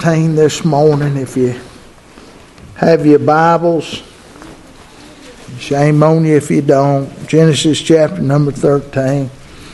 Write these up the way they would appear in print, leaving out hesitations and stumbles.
13 this morning. If you have your Bibles, shame on you if you don't. Genesis chapter number 13.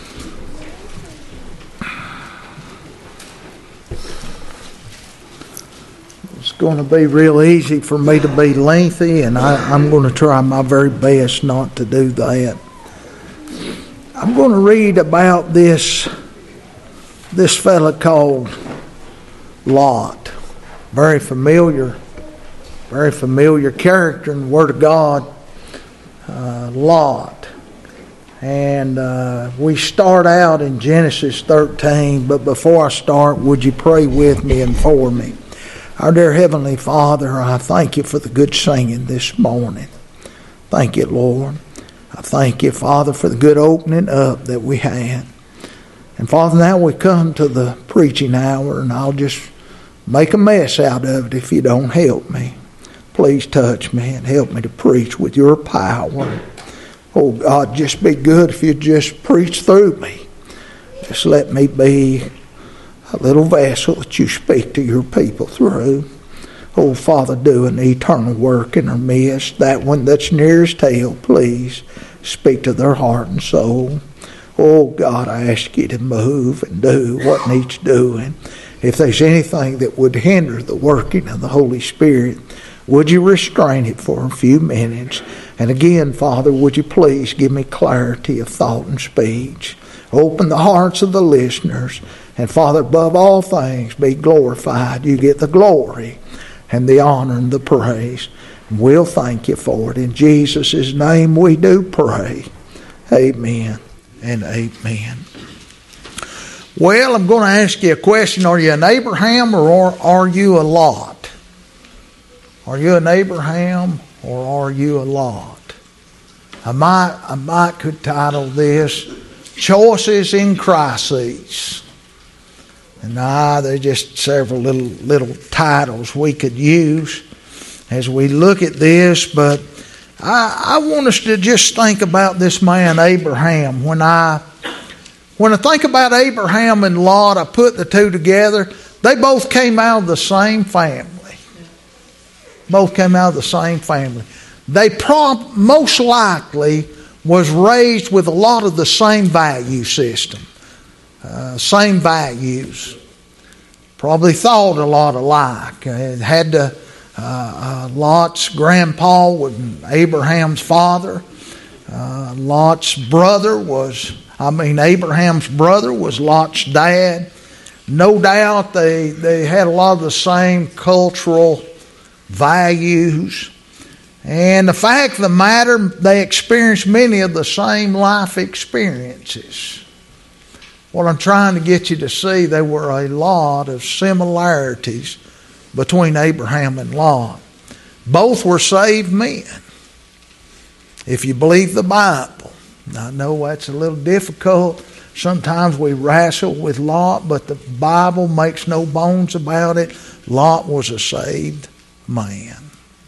It's going to be real easy for me to be lengthy, and I'm going to try my very best not to do that. I'm going to read about this fella called Lot. Very familiar character in the Word of God, Lot. And we start out in Genesis 13, but before I start, would you pray with me and for me? Our dear Heavenly Father, I thank you for the good singing this morning. Thank you, Lord. I thank you, Father, for the good opening up that we had. And Father, now we come to the preaching hour, and I'll just make a mess out of it if you don't help me. Please touch me and help me to preach with your power. Oh God, just be good if you just preach through me. Just let me be a little vessel that you speak to your people through. Oh Father, do an eternal work in our midst. That one that's nearest hell, please speak to their heart and soul. Oh God, I ask you to move and do what needs doing. If there's anything that would hinder the working of the Holy Spirit, would you restrain it for a few minutes? And again, Father, would you please give me clarity of thought and speech? Open the hearts of the listeners. And Father, above all things, be glorified. You get the glory and the honor and the praise. And we'll thank you for it. In Jesus' name we do pray. Amen and amen. Well, I'm going to ask you a question. Are you an Abraham or are you a Lot? Are you an Abraham or are you a Lot? I might could title this Choices in Crises. And there's just several little titles we could use as we look at this, but I want us to just think about this man Abraham. When I think about Abraham and Lot, I put the two together. They both came out of the same family. Both came out of the same family. They most likely was raised with a lot of the same value system. Same values. Probably thought a lot alike. Lot's grandpa was Abraham's father. Abraham's brother was Lot's dad. No doubt they had a lot of the same cultural values. And the fact of the matter, they experienced many of the same life experiences. What I'm trying to get you to see, there were a lot of similarities between Abraham and Lot. Both were saved men, if you believe the Bible. I know that's a little difficult. Sometimes we wrestle with Lot, but the Bible makes no bones about it. Lot was a saved man.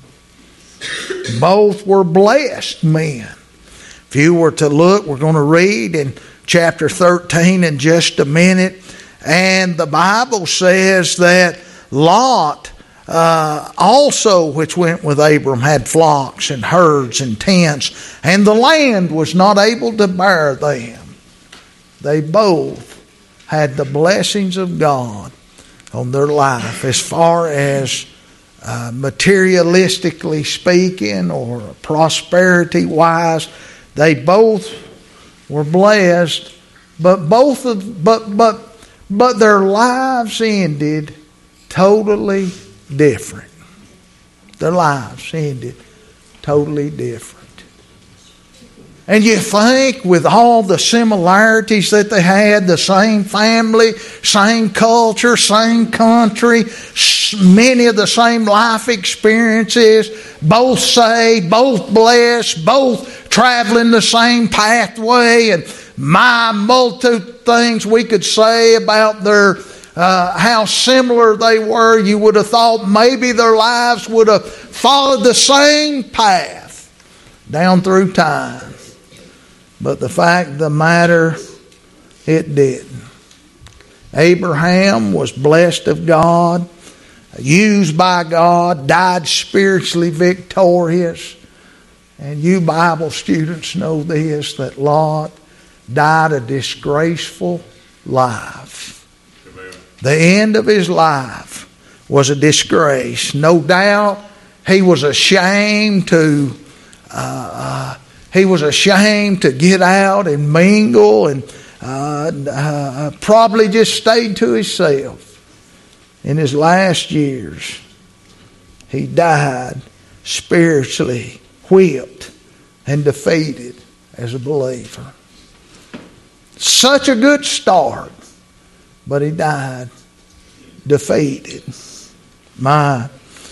Both were blessed men. If you were to look, we're going to read in chapter 13 in just a minute, and the Bible says that Lot also, which went with Abram, had flocks and herds and tents, and the land was not able to bear them. They both had the blessings of God on their life as far as materialistically speaking or prosperity wise. They both were blessed, but their lives ended totally different. Their lives ended totally different. And you think with all the similarities that they had, the same family, same culture, same country, many of the same life experiences, both saved, both blessed, both traveling the same pathway, and my multitude of things we could say about their how similar they were. You would have thought maybe their lives would have followed the same path down through time. But the fact of the matter, it didn't. Abraham was blessed of God. used by God, died spiritually victorious. And you Bible students know this, that Lot died a disgraceful life. Amen. The end of his life was a disgrace. No doubt he was ashamed to get out and mingle, and probably just stayed to himself. In his last years, he died spiritually whipped and defeated as a believer. Such a good start, but he died defeated. Why?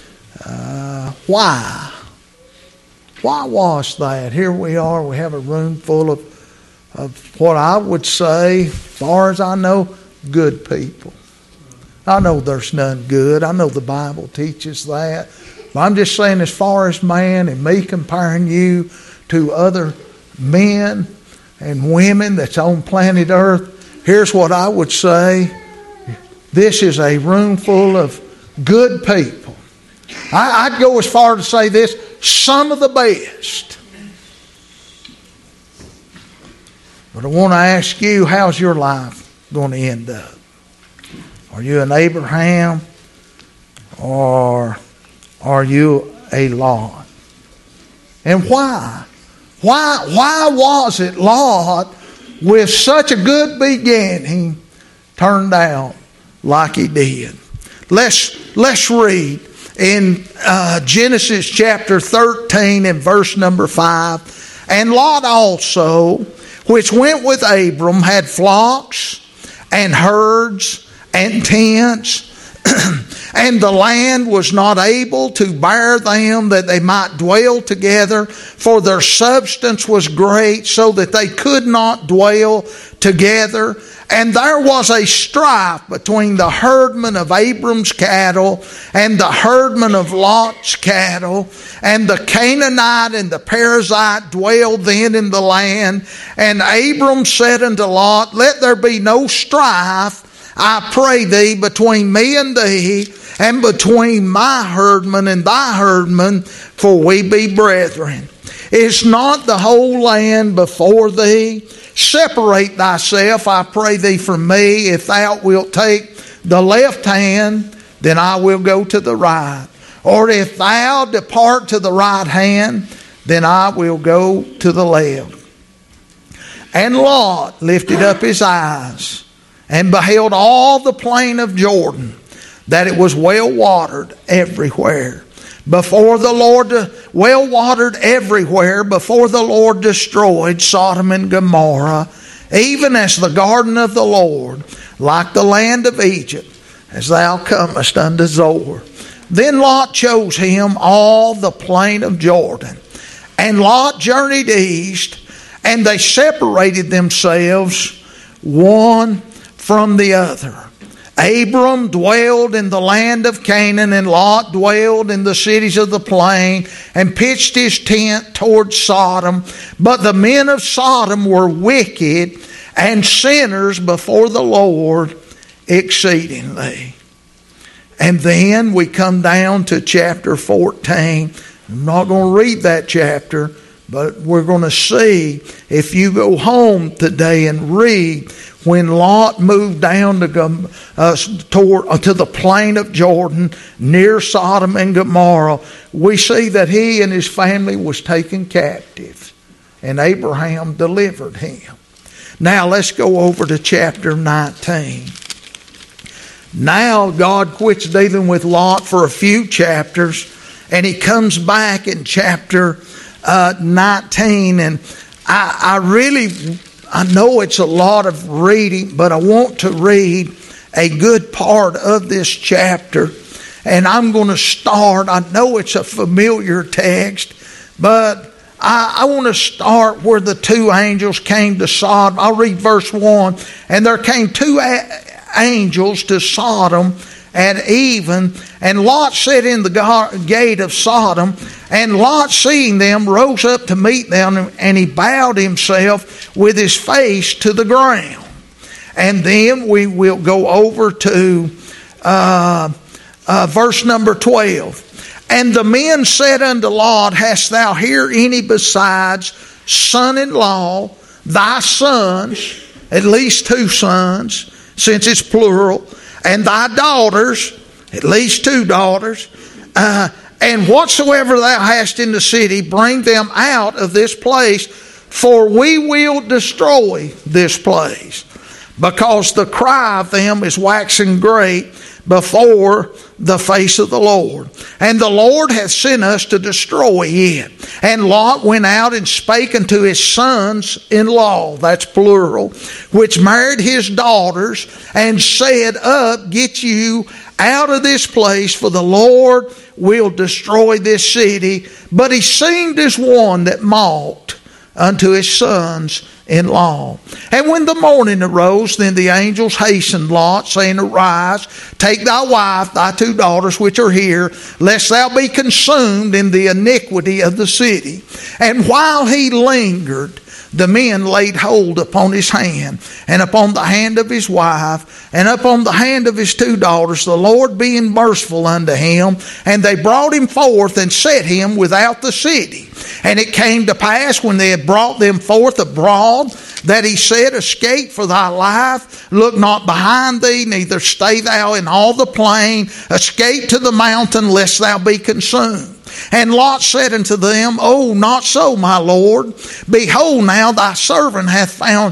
Why was that? Here we are, we have a room full of what I would say, as far as I know, good people. I know there's none good. I know the Bible teaches that. But I'm just saying, as far as man and me comparing you to other men and women that's on planet Earth, here's what I would say. This is a room full of good people. I'd go as far to say this, some of the best. But I want to ask you, how's your life going to end up? Are you an Abraham, or are you a Lot? And why? Why was it Lot, with such a good beginning, turned out like he did? Let's read in Genesis chapter 13 and verse number 5. And Lot also, which went with Abram, had flocks and herds and tents, and the land was not able to bear them, that they might dwell together, for their substance was great, so that they could not dwell together. And there was a strife between the herdmen of Abram's cattle and the herdmen of Lot's cattle. And the Canaanite and the Perizzite dwelled then in the land. And Abram said unto Lot, Let there be no strife, I pray thee, between me and thee, and between my herdmen and thy herdmen, for we be brethren. Is not the whole land before thee? Separate thyself, I pray thee, from me. If thou wilt take the left hand, then I will go to the right. Or if thou depart to the right hand, then I will go to the left. And Lot lifted up his eyes, and beheld all the plain of Jordan, that it was well watered everywhere. Before the Lord, well watered everywhere, before the Lord destroyed Sodom and Gomorrah, even as the garden of the Lord, like the land of Egypt, as thou comest unto Zoar. Then Lot chose him all the plain of Jordan. And Lot journeyed east, and they separated themselves one from the other. Abram dwelled in the land of Canaan, and Lot dwelled in the cities of the plain, and pitched his tent toward Sodom. But the men of Sodom were wicked and sinners before the Lord exceedingly. And then we come down to chapter 14. I'm not going to read that chapter, but we're going to see, if you go home today and read, when Lot moved down to the plain of Jordan near Sodom and Gomorrah, we see that he and his family was taken captive, and Abraham delivered him. Now let's go over to chapter 19. Now God quits dealing with Lot for a few chapters, and he comes back in chapter 19, and I know it's a lot of reading, but I want to read a good part of this chapter. And I'm going to start, I know it's a familiar text, but I want to start where the two angels came to Sodom. I'll read verse 1. And there came two angels to Sodom at even, and Lot sat in the gate of Sodom. And Lot, seeing them, rose up to meet them, and he bowed himself with his face to the ground. And then we will go over to verse number 12. And the men said unto Lot, Hast thou here any besides son-in-law, thy sons, at least 2 sons, since it's plural, and thy daughters, at least 2 daughters, and whatsoever thou hast in the city, bring them out of this place, for we will destroy this place, because the cry of them is waxing great before the face of the Lord. And the Lord hath sent us to destroy it. And Lot went out and spake unto his sons-in-law, that's plural, which married his daughters, and said, Up, get you out of this place, for the Lord will destroy this city. But he seemed as one that mocked unto his sons-in-law. And when the morning arose, then the angels hastened Lot, saying, Arise, take thy wife, thy 2 daughters which are here, lest thou be consumed in the iniquity of the city. And while he lingered, the men laid hold upon his hand, and upon the hand of his wife, and upon the hand of his 2 daughters, the Lord being merciful unto him. And they brought him forth and set him without the city. And it came to pass, when they had brought them forth abroad, that he said, Escape for thy life, look not behind thee, neither stay thou in all the plain, escape to the mountain, lest thou be consumed. And Lot said unto them, Oh, not so, my Lord. Behold, now thy servant hath found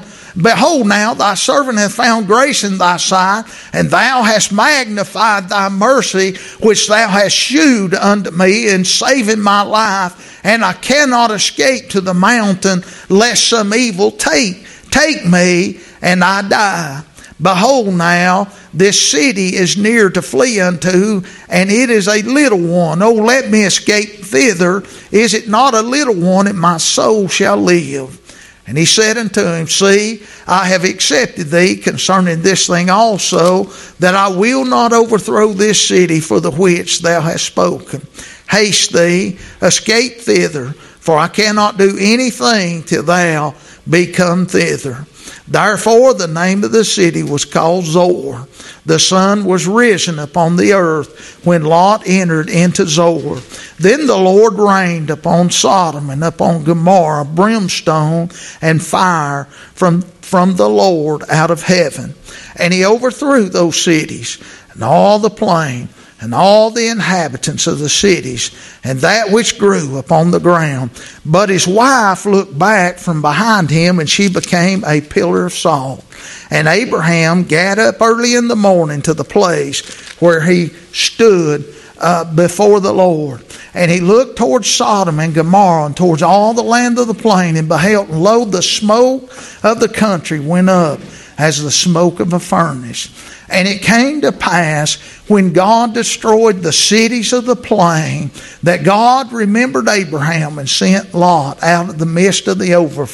grace in thy sight, and thou hast magnified thy mercy, which thou hast shewed unto me in saving my life. And I cannot escape to the mountain, lest some evil take me, and I die. Behold now, this city is near to flee unto, and it is a little one. Oh, let me escape thither. Is it not a little one, and my soul shall live? And he said unto him, See, I have accepted thee concerning this thing also, that I will not overthrow this city for the which thou hast spoken. Haste thee, escape thither, for I cannot do anything till thou be come thither. Therefore the name of the city was called Zoar. The sun was risen upon the earth when Lot entered into Zoar. Then the Lord rained upon Sodom and upon Gomorrah brimstone and fire from the Lord out of heaven. And he overthrew those cities and all the plain and all the inhabitants of the cities, and that which grew upon the ground. But his wife looked back from behind him, and she became a pillar of salt. And Abraham gat up early in the morning to the place where he stood before the Lord. And he looked towards Sodom and Gomorrah, and towards all the land of the plain, and beheld, and lo, the smoke of the country went up as the smoke of a furnace. And it came to pass, when God destroyed the cities of the plain, that God remembered Abraham and sent Lot out of the midst of the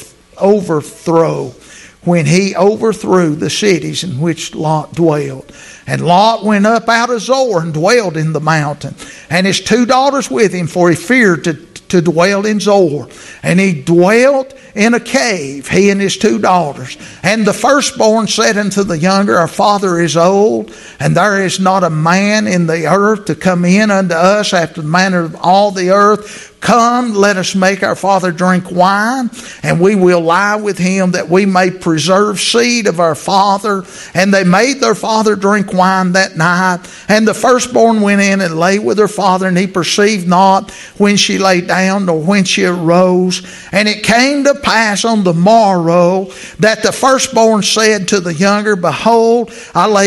overthrow, when he overthrew the cities in which Lot dwelt. And Lot went up out of Zoar and dwelt in the mountain, and his 2 daughters with him, for he feared to dwell in Zoar. And he dwelt in a cave, he and his 2 daughters. And the firstborn said unto the younger, Our father is old, and there is not a man in the earth to come in unto us after the manner of all the earth. Come, let us make our father drink wine, and we will lie with him, that we may preserve seed of our father. And they made their father drink wine that night. And the firstborn went in and lay with her father, and he perceived not when she lay down, nor when she arose. And it came to pass on the morrow, that the firstborn said to the younger, Behold, I lay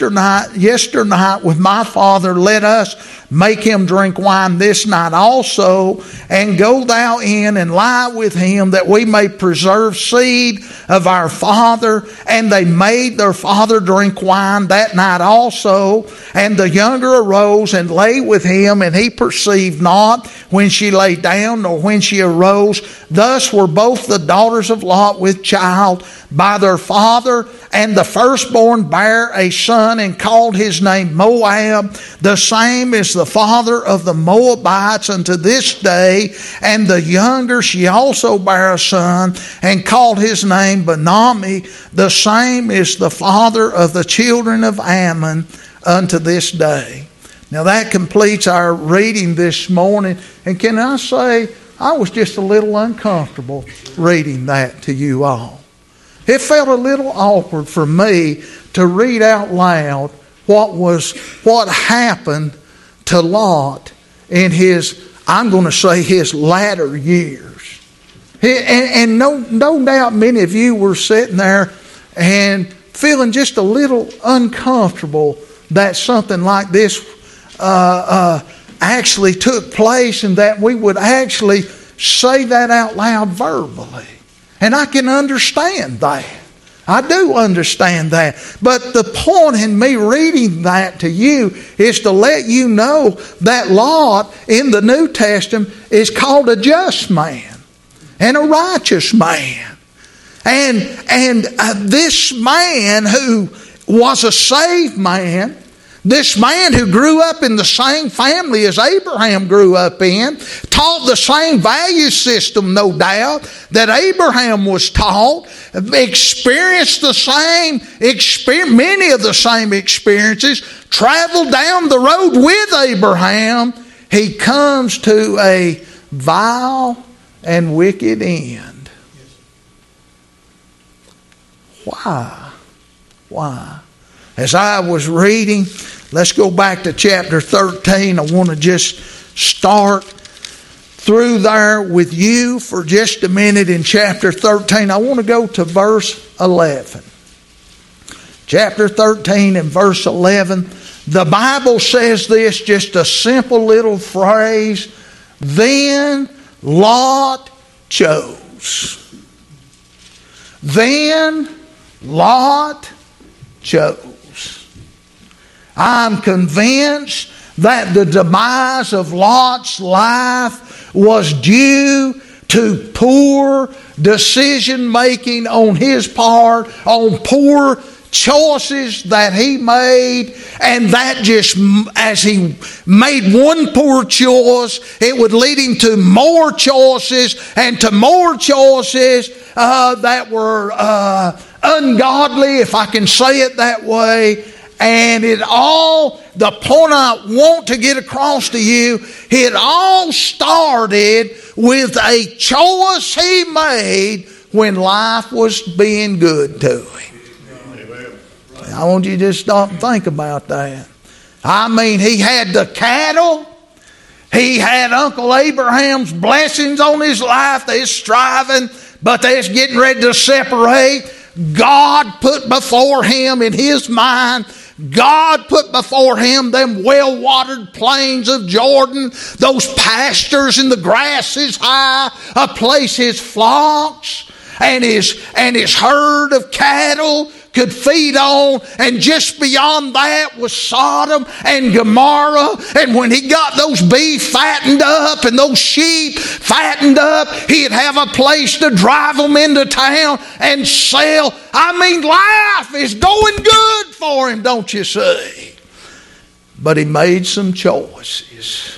yesternight with my father. Let us make him drink wine this night also, and go thou in and lie with him, that we may preserve seed of our father. And they made their father drink wine that night also. And the younger arose and lay with him, and he perceived not when she lay down, nor when she arose. Thus were both the daughters of Lot with child by their father. And the firstborn bare a son, and called his name Moab. The same is the father of the Moabites unto this day. And the younger, she also bare a son, and called his name Benami. The same is the father of the children of Ammon unto this day. Now that completes our reading this morning. And can I say, I was just a little uncomfortable reading that to you all. It felt a little awkward for me to read out loud what happened to Lot in his, I'm going to say, his latter years. And no doubt many of you were sitting there and feeling just a little uncomfortable that something like this actually took place, and that we would actually say that out loud verbally. And I can understand that. I do understand that. But the point in me reading that to you is to let you know that Lot in the New Testament is called a just man and a righteous man. And this man who was a saved man, this man who grew up in the same family as Abraham grew up in, taught the same value system, no doubt, that Abraham was taught, experienced the same many of the same experiences, traveled down the road with Abraham. He comes to a vile and wicked end. Why? As I was reading, let's go back to chapter 13. I want to just start through there with you for just a minute in chapter 13. I want to go to verse 11. Chapter 13 and verse 11. The Bible says this, just a simple little phrase. Then Lot chose. Then Lot chose. I'm convinced that the demise of Lot's life was due to poor decision making on his part, on poor choices that he made, and that just, as he made one poor choice, it would lead him to more choices, and to more choices that were ungodly, if I can say it that way. And the point I want to get across to you, it all started with a choice he made when life was being good to him. I want you to just stop and think about that. I mean, he had the cattle. He had Uncle Abraham's blessings on his life. They're striving, but they're getting ready to separate. God put before him in his mind, God put before him them well-watered plains of Jordan, those pastures and the grass is high, a place his flocks and his herd of cattle could feed on, and just beyond that was Sodom and Gomorrah. And when he got those beef fattened up and those sheep fattened up, he'd have a place to drive them into town and sell. I mean, life is going good for him, don't you see? But he made some choices.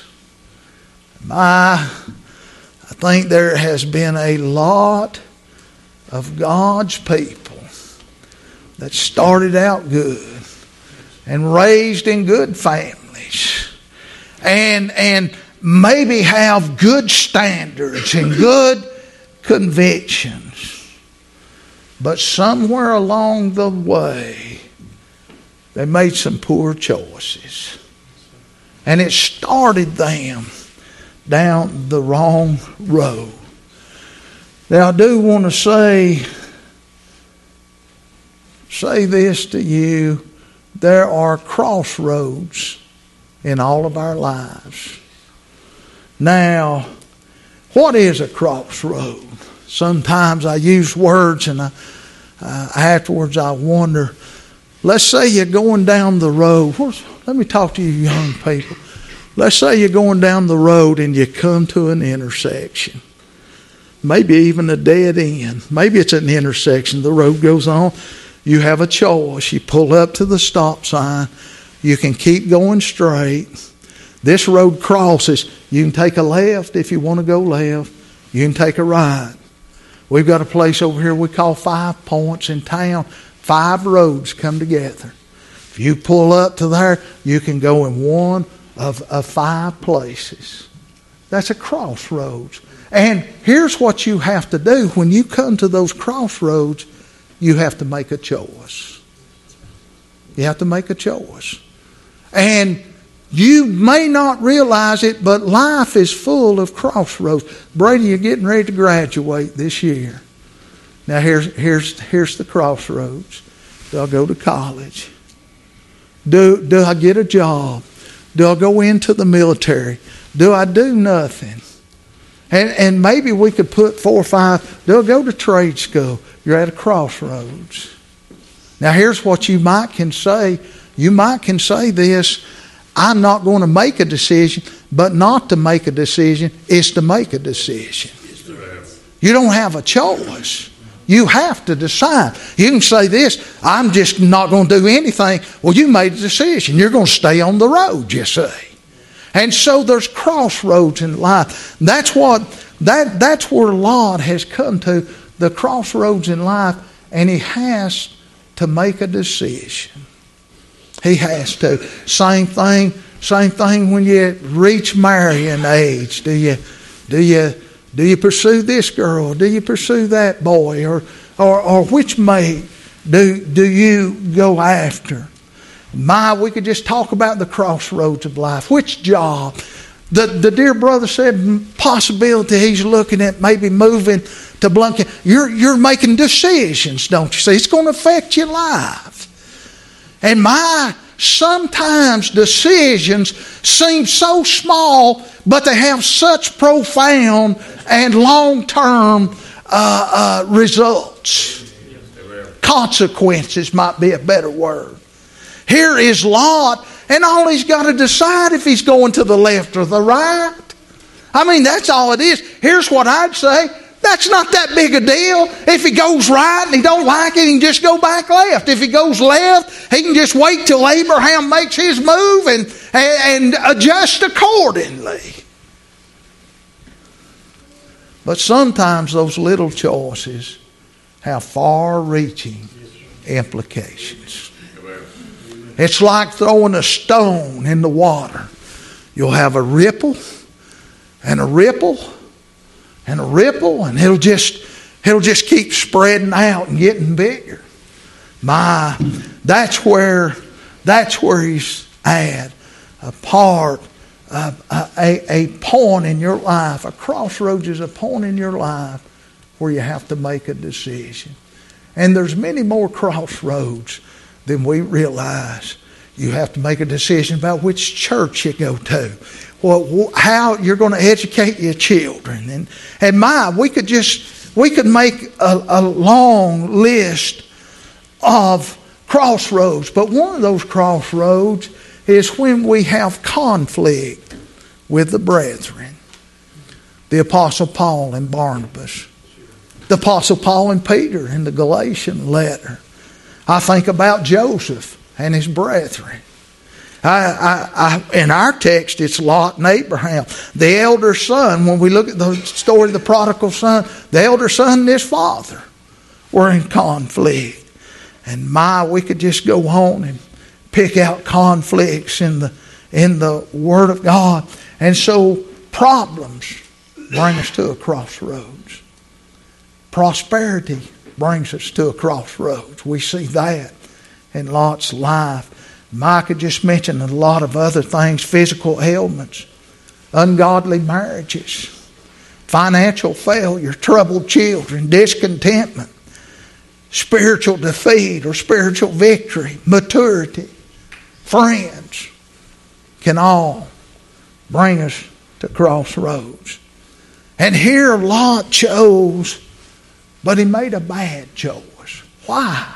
I think there has been a lot of God's people that started out good and raised in good families and maybe have good standards and good convictions. But somewhere along the way, they made some poor choices. And it started them down the wrong road. Now, I do want to say this to you. There are crossroads in all of our lives. Now, what is a crossroad? Sometimes I use words and afterwards I wonder. Let's say you're going down the road. Let me talk to you young people. Let's say you're going down the road and you come to an intersection. Maybe even a dead end. Maybe it's an intersection. The road goes on. You have a choice. You pull up to the stop sign. You can keep going straight. This road crosses. You can take a left if you want to go left. You can take a right. We've got a place over here we call 5 Points in town. 5 roads come together. If you pull up to there, you can go in one of 5 places. That's a crossroads. And here's what you have to do. When you come to those crossroads, you have to make a choice. You have to make a choice. And you may not realize it, but life is full of crossroads. Brady, you're getting ready to graduate this year. Now here's the crossroads. Do I go to college? Do I get a job? Do I go into the military? Do I do nothing? And maybe we could put 4 or 5. Do I go to trade school? You're at a crossroads. Now here's what you might can say. You might can say this: I'm not going to make a decision, but not to make a decision is to make a decision. You don't have a choice. You have to decide. You can say this: I'm just not going to do anything. Well, you made a decision. You're going to stay on the road, you see. And so there's crossroads in life. That's where Lot has come to, the crossroads in life, and he has to make a decision. He has to. Same thing when you reach marrying age. Do you pursue this girl? Do you pursue that boy? Or which mate do you go after? We could just talk about the crossroads of life. Which job? The dear brother said possibility he's looking at maybe moving to Blunt. You're making decisions, don't you see? It's going to affect your life. And sometimes decisions seem so small, but they have such profound and long-term results. Consequences might be a better word. Here is Lot, and all he's got to decide if he's going to the left or the right. I mean, that's all it is. Here's what I'd say. That's not that big a deal. If he goes right and he don't like it, he can just go back left. If he goes left, he can just wait till Abraham makes his move and adjust accordingly. But sometimes those little choices have far-reaching implications. It's like throwing a stone in the water. You'll have a ripple and a ripple and a ripple, and it'll just keep spreading out and getting bigger. That's where he's at. A point in your life. A crossroads is a point in your life where you have to make a decision. And there's many more crossroads than we realize. You have to make a decision about which church you go to, how you're going to educate your children, and we could make a long list of crossroads. But one of those crossroads is when we have conflict with the brethren. The Apostle Paul and Barnabas, the Apostle Paul and Peter in the Galatian letter. I think about Joseph and his brethren. In our text, it's Lot and Abraham. The elder son, when we look at the story of the prodigal son, the elder son and his father were in conflict. And we could just go on and pick out conflicts in the Word of God. And so problems bring us to a crossroads. Prosperity brings us to a crossroads. We see that in Lot's life. Micah just mentioned a lot of other things: physical ailments, ungodly marriages, financial failure, troubled children, discontentment, spiritual defeat or spiritual victory, maturity, friends, can all bring us to crossroads. And here Lot chose, but he made a bad choice. Why?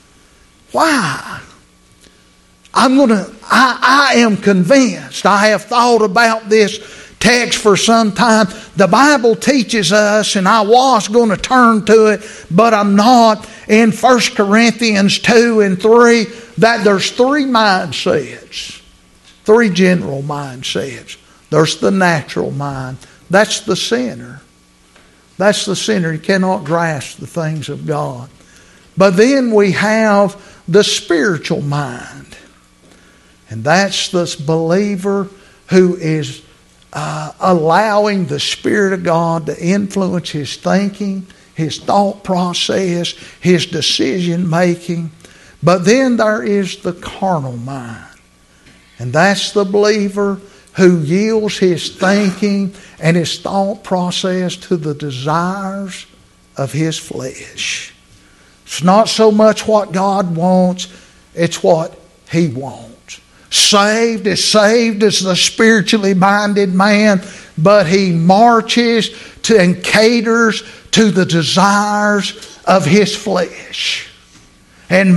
I am convinced. I have thought about this text for some time. The Bible teaches us, and I was going to turn to it, but I'm not, in 1 Corinthians 2 and 3, that there's 3 mindsets. 3 general mindsets. There's the natural mind. That's the sinner. That's the sinner. He cannot grasp the things of God. But then we have the spiritual mind. And that's this believer who is allowing the Spirit of God to influence his thinking, his thought process, his decision making. But then there is the carnal mind. And that's the believer who yields his thinking and his thought process to the desires of his flesh. It's not so much what God wants, it's what he wants. Saved as the spiritually minded man, but he marches to and caters to the desires of his flesh. And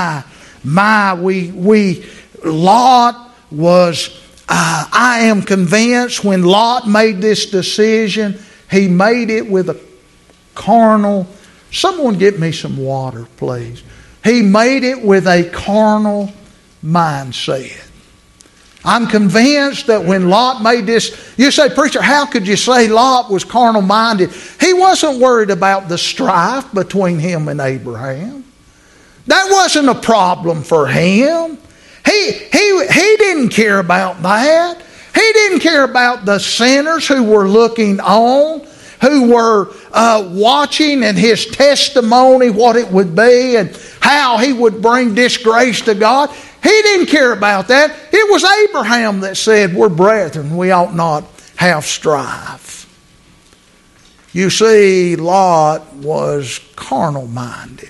Lot was, I am convinced when Lot made this decision, he made it with a carnal, someone get me some water, please. He made it with a carnal mindset. I'm convinced that when Lot made this, you say, preacher, how could you say Lot was carnal minded? He wasn't worried about the strife between him and Abraham. That wasn't a problem for him. He didn't care about that. He didn't care about the sinners who were looking on, who were watching, and his testimony, what it would be, and how he would bring disgrace to God. He didn't care about that. It was Abraham that said, we're brethren, we ought not have strife. You see, Lot was carnal-minded.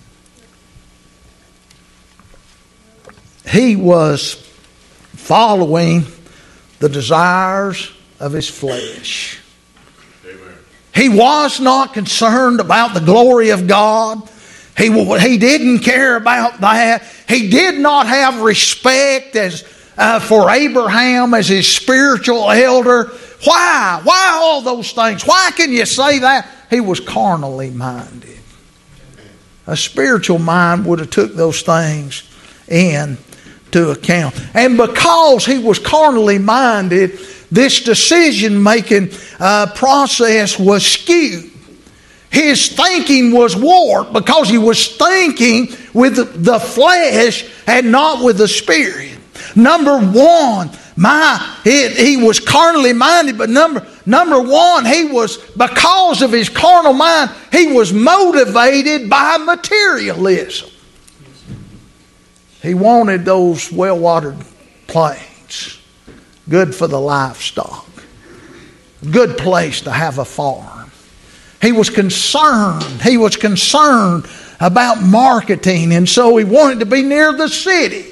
He was following the desires of his flesh. Amen. He was not concerned about the glory of God. He didn't care about that. He did not have respect for Abraham as his spiritual elder. Why? Why all those things? Why can you say that? He was carnally minded. A spiritual mind would have took those things into account. And because he was carnally minded, this decision-making process was skewed. His thinking was warped because he was thinking with the flesh and not with the Spirit. Number one, he was carnally minded, but number one, he was, because of his carnal mind, he was motivated by materialism. He wanted those well-watered plains, good for the livestock, good place to have a farm. He was concerned about marketing, and so he wanted to be near the city.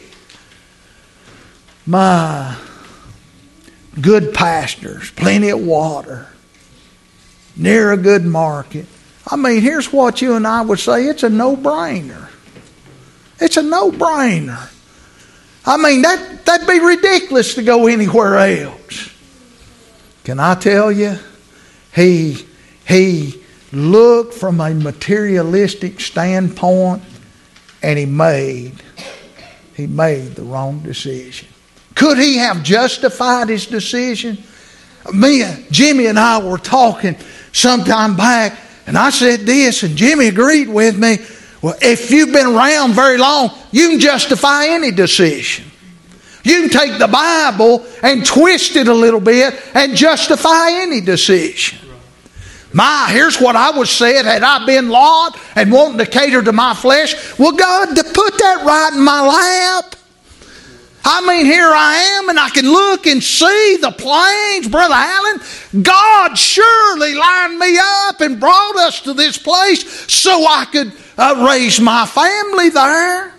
My good pastures, plenty of water, near a good market. I mean, here's what you and I would say, it's a no-brainer. It's a no-brainer. I mean, that'd be ridiculous to go anywhere else. Can I tell you, he looked from a materialistic standpoint, and he made the wrong decision. Could he have justified his decision? Jimmy and I were talking sometime back, and I said this, and Jimmy agreed with me. Well, if you've been around very long, you can justify any decision. You can take the Bible and twist it a little bit and justify any decision. Here's what I would say had I been Lot and wanting to cater to my flesh. Well, God, to put that right in my lap. I mean, here I am, and I can look and see the plains, Brother Allen. God surely lined me up and brought us to this place so I could raise my family there.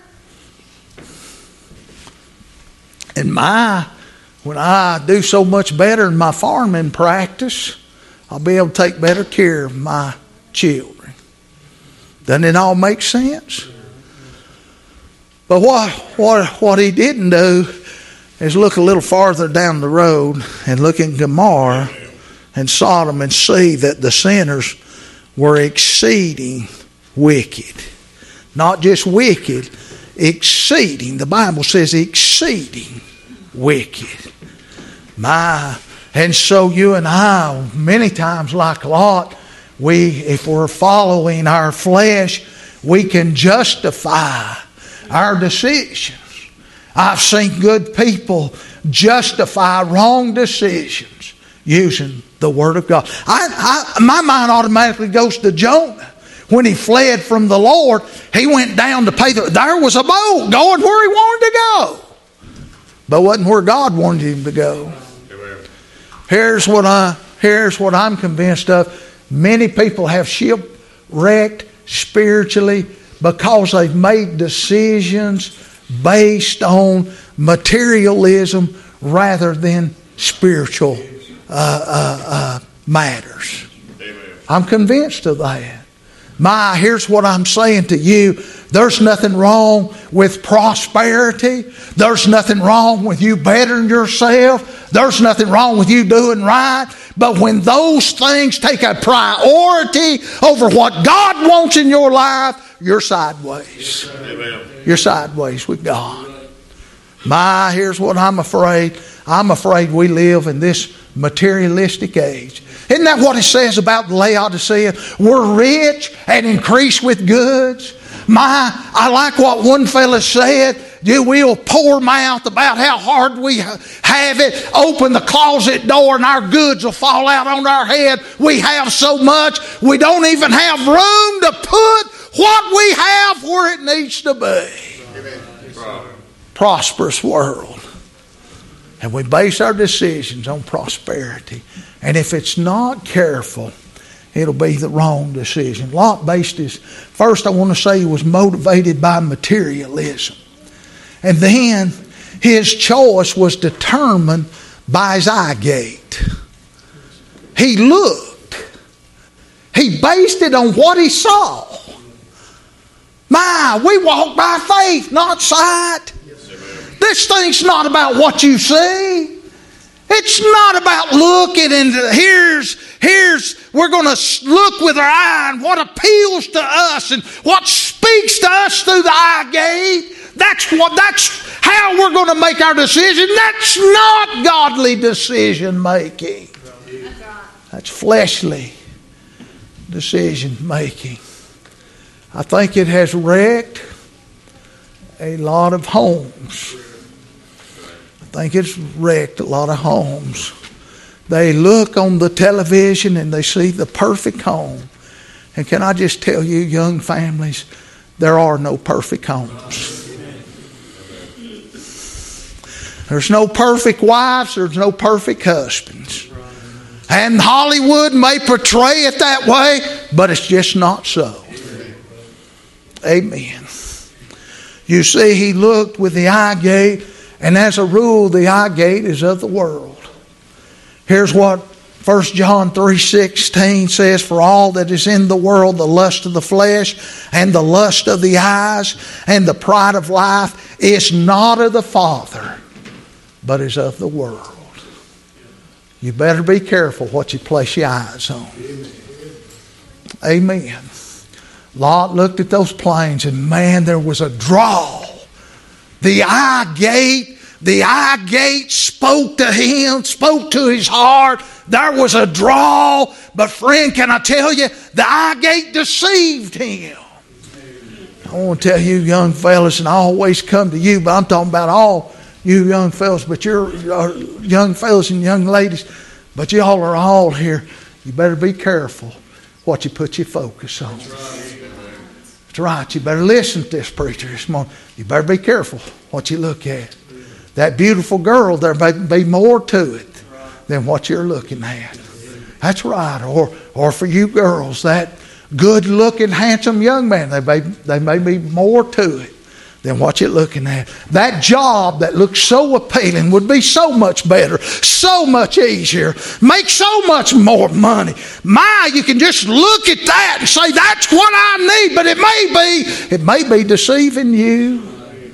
And when I do so much better in my farming practice, I'll be able to take better care of my children. Doesn't it all make sense? But what he didn't do is look a little farther down the road and look in Gomorrah and Sodom and see that the sinners were exceeding wicked. Not just wicked, exceeding. The Bible says exceeding wicked. And so you and I, many times like Lot, if we're following our flesh, we can justify our decisions. I've seen good people justify wrong decisions using the Word of God. My mind automatically goes to Jonah. When he fled from the Lord, he went down to pay there was a boat going where he wanted to go, but wasn't where God wanted him to go. Here's what I'm convinced of. Many people have shipwrecked spiritually because they've made decisions based on materialism rather than spiritual matters. I'm convinced of that. Here's what I'm saying to you. There's nothing wrong with prosperity. There's nothing wrong with you bettering yourself. There's nothing wrong with you doing right. But when those things take a priority over what God wants in your life, you're sideways. Amen. You're sideways with God. Here's what I'm afraid. I'm afraid we live in this materialistic age. Isn't that what it says about Laodicea? We're rich and increase with goods. I like what one fella said. We'll pour mouth about how hard we have it. Open the closet door and our goods will fall out on our head. We have so much, we don't even have room to put what we have where it needs to be. Amen. Prosperous world. And we base our decisions on prosperity. And if it's not careful, it'll be the wrong decision. Lot based his, first I want to say he was motivated by materialism. And then his choice was determined by his eye gate. He looked. He based it on what he saw. We walk by faith, not sight. This thing's not about what you see. It's not about looking into we're going to look with our eye and what appeals to us and what speaks to us through the eye gate. That's how we're going to make our decision. That's not godly decision making. That's fleshly decision making. I think it has wrecked a lot of homes. I think it's wrecked a lot of homes. They look on the television and they see the perfect home. And can I just tell you, young families, there are no perfect homes. There's no perfect wives. There's no perfect husbands. And Hollywood may portray it that way, but it's just not so. Amen. You see, he looked with the eye gate, and as a rule, the eye gate is of the world. Here's what 1 John 3:16 says, "For all that is in the world, the lust of the flesh and the lust of the eyes and the pride of life is not of the Father, but is of the world." You better be careful what you place your eyes on. Amen. Lot looked at those plains and man, there was a draw. The eye gate spoke to him, spoke to his heart. There was a draw. But friend, can I tell you, the eye gate deceived him. I want to tell you young fellas, and I always come to you, but I'm talking about all you young fellas, but you're young fellas and young ladies, but y'all are all here. You better be careful what you put your focus on. That's right. You better listen to this preacher this morning. You better be careful what you look at. That beautiful girl, there may be more to it than what you're looking at. That's right. Or for you girls, that good-looking, handsome young man, they may be more to it than what you're looking at. That job that looks so appealing would be so much better, so much easier, make so much more money. You can just look at that and say, that's what I need, but it may be deceiving you.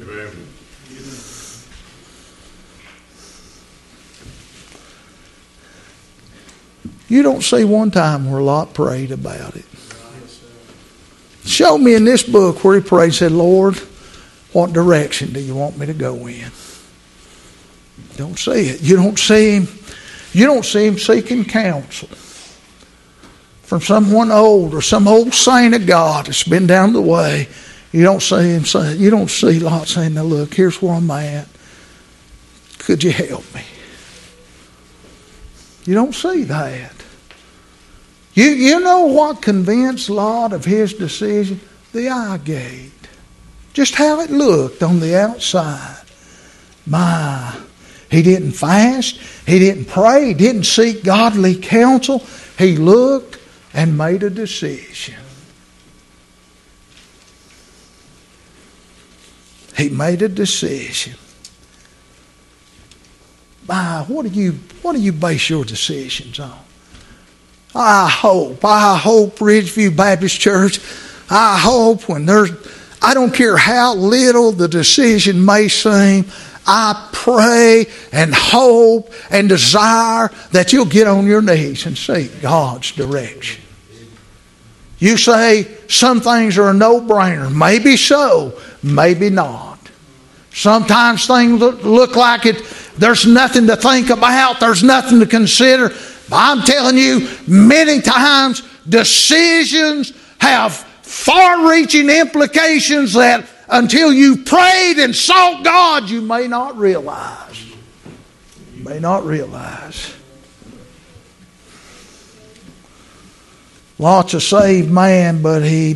You don't see one time where Lot prayed about it. Show me in this book where he prayed and said, Lord, what direction do you want me to go in? Don't see it. You don't see him seeking counsel from someone old or some old saint of God that's been down the way. You don't see Lot saying, now look, here's where I'm at. Could you help me? You don't see that. You know what convinced Lot of his decision? The eye gate. Just how it looked on the outside. He didn't fast. He didn't pray. He didn't seek godly counsel. He looked and made a decision. He made a decision. What do you base your decisions on? I hope Ridgeview Baptist Church, I hope I don't care how little the decision may seem, I pray and hope and desire that you'll get on your knees and seek God's direction. You say some things are a no-brainer. Maybe so, maybe not. Sometimes things look like there's nothing to think about, there's nothing to consider. But I'm telling you, many times decisions have far-reaching implications that until you prayed and sought God, you may not realize. You may not realize. Lot's a saved man, but he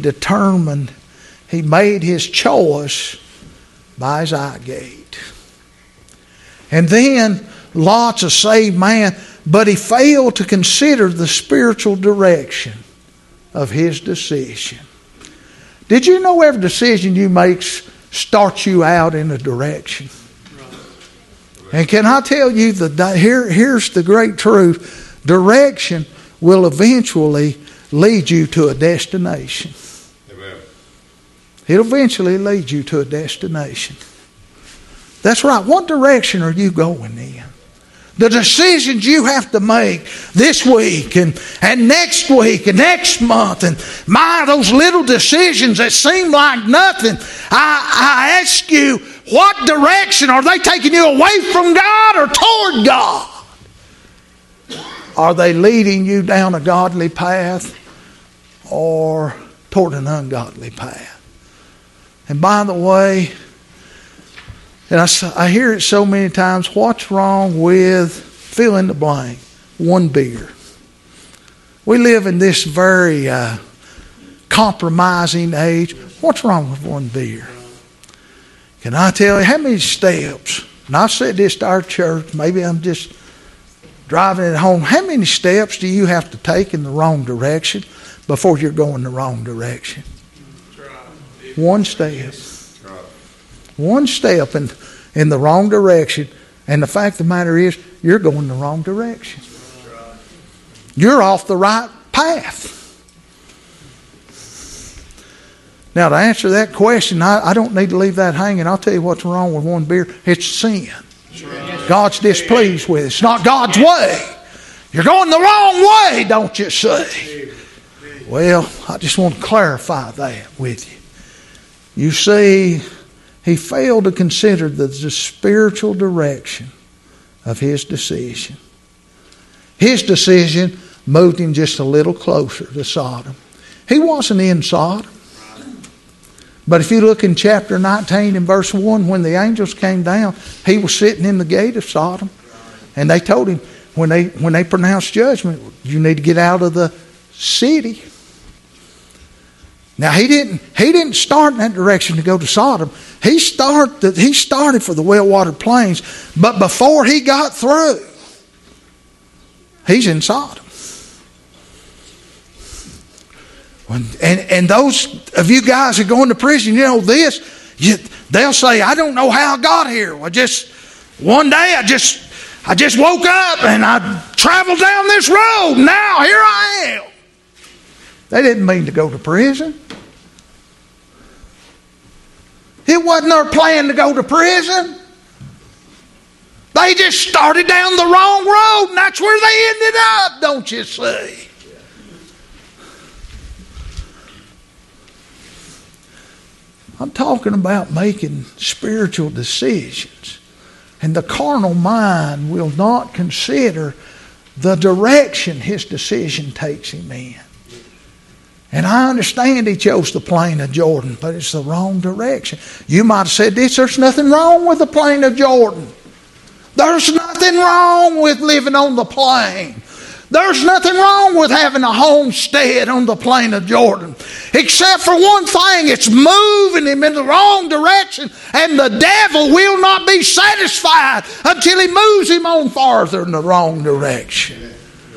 made his choice by his eye gate. And then Lot's a saved man, but he failed to consider the spiritual direction of his decision. Did you know every decision you make starts you out in a direction? And can I tell you, here's the great truth. Direction will eventually lead you to a destination. Amen. It'll eventually lead you to a destination. That's right. What direction are you going in? The decisions you have to make this week and next week and next month, and those little decisions that seem like nothing. I ask you, what direction are they taking you away from God or toward God? Are they leading you down a godly path or toward an ungodly path? And by the way, and I hear it so many times, what's wrong with fill in the blank? One beer. We live in this very compromising age. What's wrong with one beer? Can I tell you how many steps? And I've said this to our church, maybe I'm just driving it home. How many steps do you have to take in the wrong direction before you're going the wrong direction? One step. One step in the wrong direction, and the fact of the matter is, you're going the wrong direction. You're off the right path. Now, to answer that question, I don't need to leave that hanging. I'll tell you what's wrong with one beer. It's sin. God's displeased with it. It's not God's way. You're going the wrong way, don't you see? Well, I just want to clarify that with you. You see, he failed to consider the spiritual direction of his decision. His decision moved him just a little closer to Sodom. He wasn't in Sodom. But if you look in chapter 19 and verse 1, when the angels came down, he was sitting in the gate of Sodom. And they told him, when they pronounced judgment, you need to get out of the city. Now, he didn't start in that direction to go to Sodom. He started for the well-watered plains, but before he got through, he's in Sodom. And those of you guys who go into prison, you know this, they'll say, I don't know how I got here. One day I just woke up and I traveled down this road. Now here I am. They didn't mean to go to prison. It wasn't their plan to go to prison. They just started down the wrong road, and that's where they ended up, don't you see? I'm talking about making spiritual decisions. And the carnal mind will not consider the direction his decision takes him in. And I understand he chose the plain of Jordan, but it's the wrong direction. You might have said this, there's nothing wrong with the plain of Jordan. There's nothing wrong with living on the plain. There's nothing wrong with having a homestead on the plain of Jordan. Except for one thing, it's moving him in the wrong direction, and the devil will not be satisfied until he moves him on farther in the wrong direction.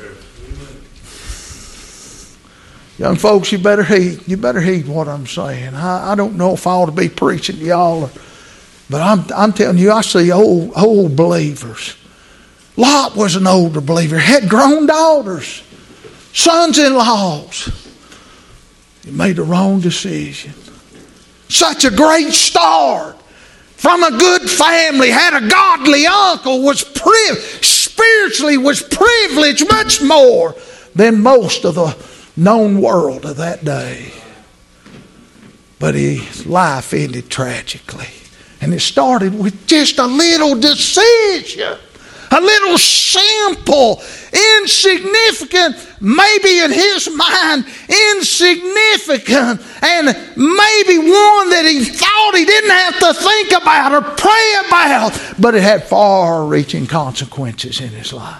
Young folks, you better heed what I'm saying. I don't know if I ought to be preaching to y'all, but I'm telling you, I see old believers. Lot was an older believer, had grown daughters, sons-in-laws. He made the wrong decision. Such a great start. From a good family, had a godly uncle, spiritually was privileged much more than most of the known world of that day. But his life ended tragically. And it started with just a little decision. A little simple, insignificant, maybe in his mind, insignificant, and maybe one that he thought he didn't have to think about or pray about, but it had far-reaching consequences in his life.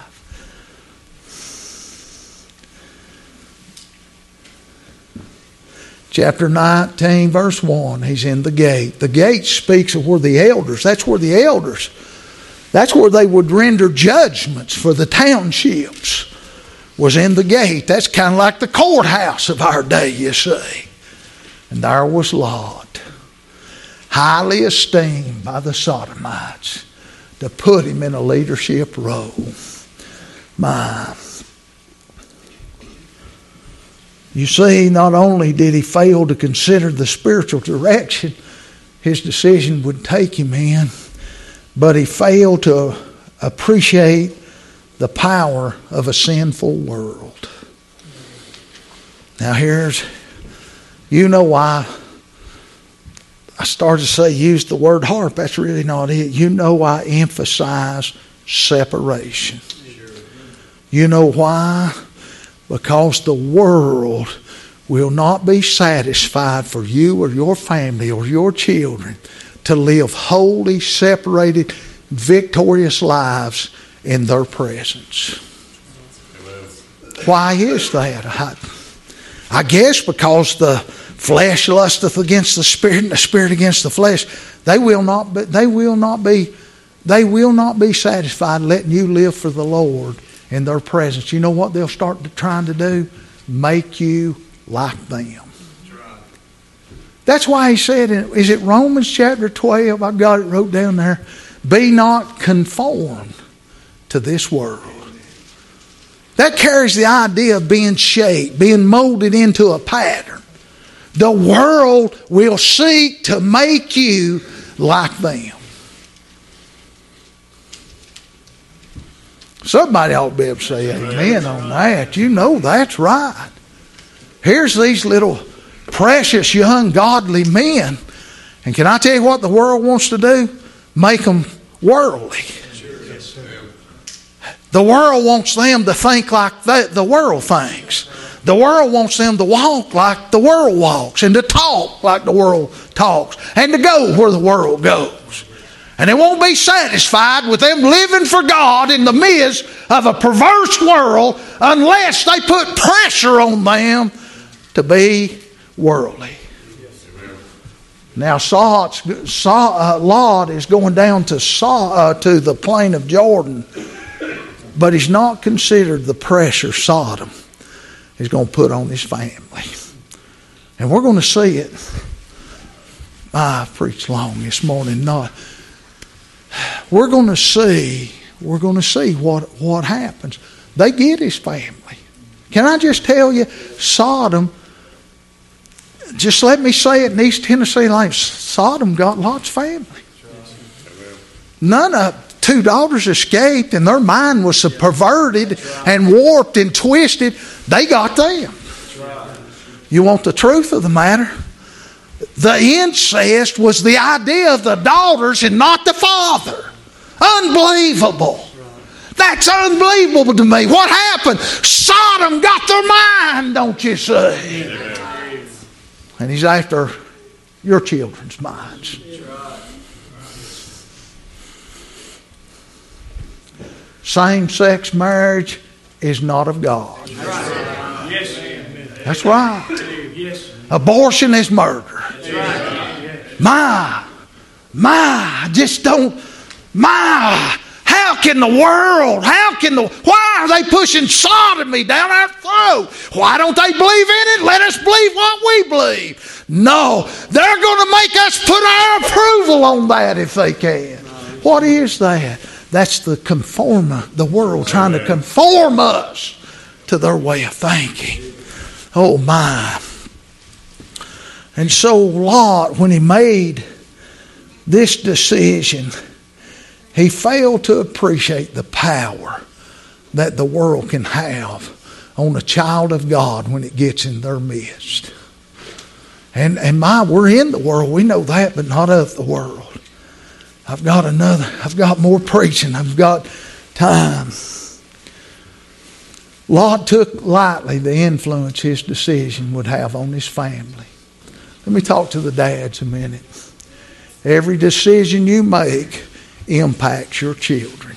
Chapter 19, verse 1, he's in the gate. The gate speaks of where the elders, that's where they would render judgments for the townships, was in the gate. That's kind of like the courthouse of our day, you see. And there was Lot, highly esteemed by the Sodomites, to put him in a leadership role. You see, not only did he fail to consider the spiritual direction his decision would take him in, but he failed to appreciate the power of a sinful world. Now you know why I started to say use the word harp. That's really not it. You know I emphasize separation. You know why? Because the world will not be satisfied for you or your family or your children to live holy, separated, victorious lives in their presence. Why is that? I guess because the flesh lusteth against the spirit and the spirit against the flesh. They will not be satisfied letting you live for the Lord in their presence. You know what they'll start trying to do? Make you like them. That's why he said, is it Romans chapter 12? I've got it wrote down there. Be not conformed to this world. That carries the idea of being shaped, being molded into a pattern. The world will seek to make you like them. Somebody ought to be able to say amen on that. You know that's right. Here's these little precious young godly men. And can I tell you what the world wants to do? Make them worldly. The world wants them to think like the world thinks. The world wants them to walk like the world walks, and to talk like the world talks, and to go where the world goes. And they won't be satisfied with them living for God in the midst of a perverse world unless they put pressure on them to be worldly. Now Lot is going down to the plain of Jordan, but he's not considered the pressure Sodom is going to put on his family. And we're going to see it. I preached long this morning. We're going to see what happens. They get his family. Can I just tell you, Sodom, just let me say it in East Tennessee language, Sodom got Lot's family. None of two daughters escaped, and their mind was so perverted and warped and twisted. They got them. You want the truth of the matter? The incest was the idea of the daughters and not the father. Unbelievable. That's unbelievable to me. What happened? Sodom got their mind, don't you see? And he's after your children's minds. same-sex marriage is not of God. That's right. Abortion is murder. How can the world, why are they pushing sodomy down our throat? Why don't they believe in it? Let us believe what we believe. No, they're going to make us put our approval on that if they can. What is that? That's the world trying to conform us to their way of thinking. Oh my. And so Lot, when he made this decision, he failed to appreciate the power that the world can have on a child of God when it gets in their midst. And we're in the world, we know that, but not of the world. I've got more preaching, I've got time. Lot took lightly the influence his decision would have on his family. Let me talk to the dads a minute. Every decision you make impacts your children.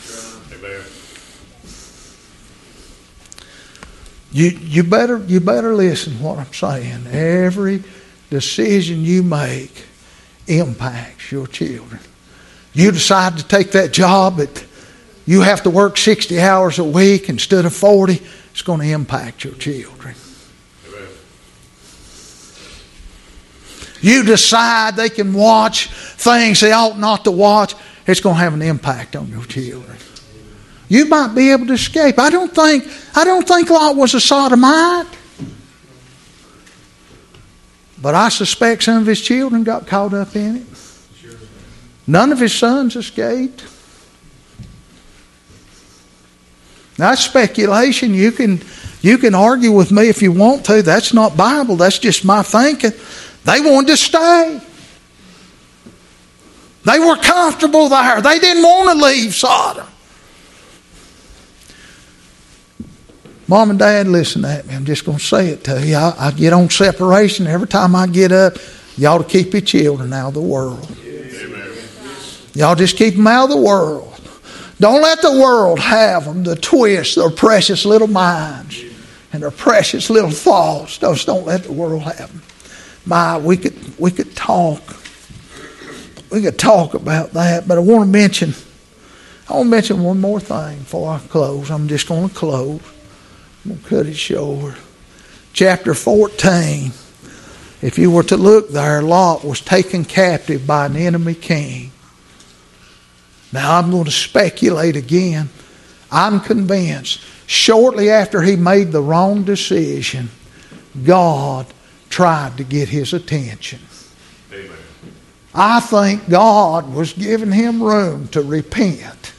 You better listen to what I'm saying. Every decision you make impacts your children. You decide to take that job that you have to work 60 hours a week instead of 40, it's going to impact your children. You decide they can watch things they ought not to watch, it's going to have an impact on your children. You might be able to escape. I don't think Lot was a sodomite. But I suspect some of his children got caught up in it. None of his sons escaped. Now, that's speculation. You can argue with me if you want to. That's not Bible. That's just my thinking. They wanted to stay. They were comfortable there. They didn't want to leave Sodom. Mom and Dad, listen at me. I'm just going to say it to you. I get on separation every time I get up. You ought to keep your children out of the world. Y'all just keep them out of the world. Don't let the world have them to twist their precious little minds and their precious little thoughts. Just don't let the world have them. We could talk about that, but I want to mention one more thing before I close. I'm just going to close. I'm going to cut it short. Chapter 14. If you were to look there, Lot was taken captive by an enemy king. Now I'm going to speculate again. I'm convinced shortly after he made the wrong decision, God tried to get his attention. Amen. I think God was giving him room to repent.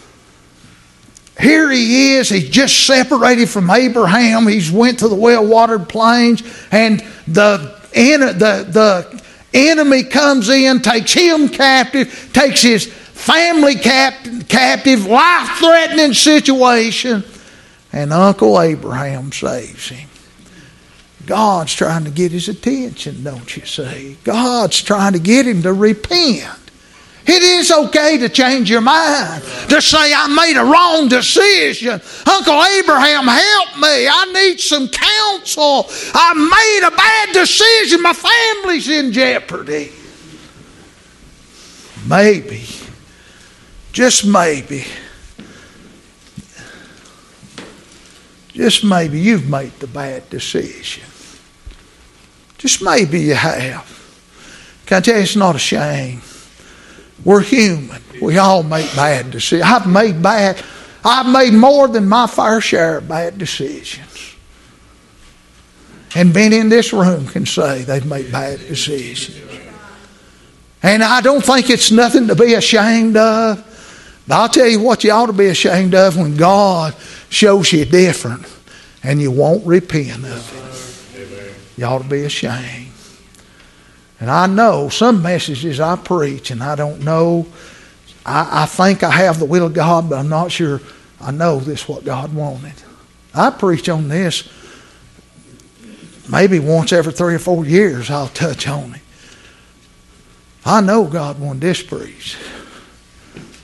Here he is, he's just separated from Abraham. He's went to the well-watered plains, and the enemy comes in, takes him captive, takes his family captive, life-threatening situation, and Uncle Abraham saves him. God's trying to get his attention, don't you see? God's trying to get him to repent. It is okay to change your mind, to say, I made a wrong decision. Uncle Abraham, help me. I need some counsel. I made a bad decision. My family's in jeopardy. Maybe, just maybe you've made the bad decision. Just maybe you have. Can I tell you, it's not a shame. We're human. We all make bad decisions. I've made more than my fair share of bad decisions. And men in this room can say they've made bad decisions. And I don't think it's nothing to be ashamed of. But I'll tell you what you ought to be ashamed of, when God shows you different and you won't repent of it. You ought to be ashamed. And I know some messages I preach, and I don't know. I think I have the will of God, but I'm not sure I know this is what God wanted. I preach on this maybe once every 3 or 4 years. I'll touch on it. I know God wanted this preached.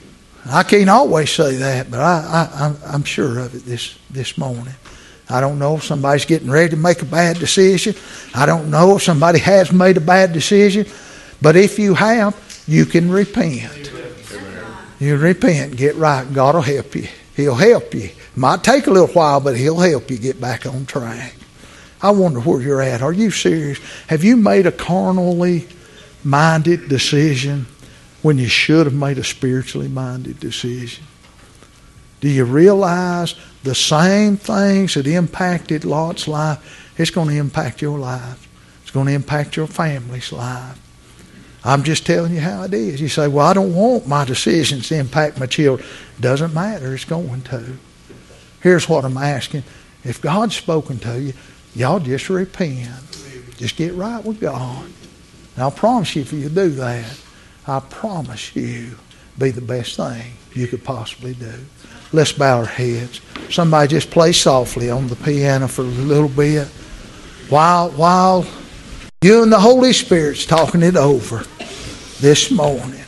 I can't always say that, but I'm sure of it this morning. I don't know if somebody's getting ready to make a bad decision. I don't know if somebody has made a bad decision. But if you have, you can repent. You repent and get right. God will help you. He'll help you. It might take a little while, but He'll help you get back on track. I wonder where you're at. Are you serious? Have you made a carnally minded decision when you should have made a spiritually minded decision? Do you realize the same things that impacted Lot's life, it's going to impact your life. It's going to impact your family's life. I'm just telling you how it is. You say, well, I don't want my decisions to impact my children. Doesn't matter. It's going to. Here's what I'm asking. If God's spoken to you, y'all just repent. Just get right with God. And I'll promise you if you do that, I promise you be the best thing you could possibly do. Let's bow our heads. Somebody just play softly on the piano for a little bit while you and the Holy Spirit's talking it over this morning.